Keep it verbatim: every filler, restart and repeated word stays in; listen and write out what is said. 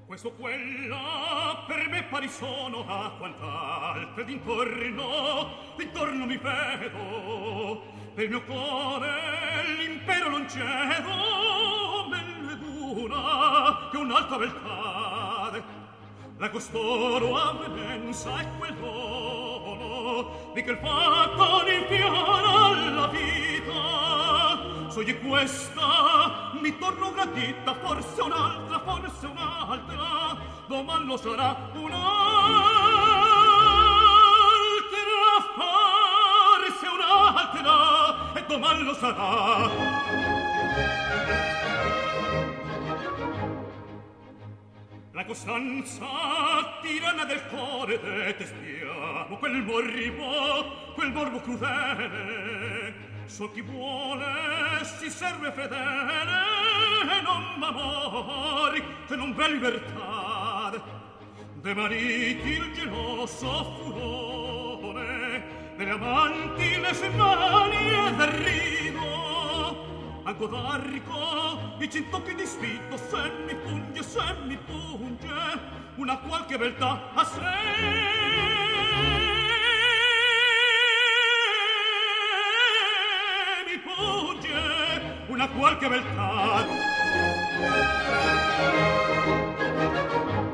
Questo quella per me pari sono a quant'altre d'intorno, d'intorno mi vedo, per il mio cuore l'impero non cedo, bell'eduna che un'altra beltade, la costoro avvenenza e quel dono, di che il fatto n'impiora la vita, soglie questa mi torno gradita, forse un'altra, forse un'altra, doman lo sarà un'altra, forse un'altra, e doman lo sarà. La costanza tiranna del cuore detestiamo, quel morbo, quel morbo crudele, so chi vuole si serve fedele, e non m'amori, se non v'è libertà. De mariti il geloso furore, delle amanti le smanie del rigo, al godarrico i cintocchi di sfitto, se mi punge, se mi punge, una qualche beltà a sé. Una qualche beltà.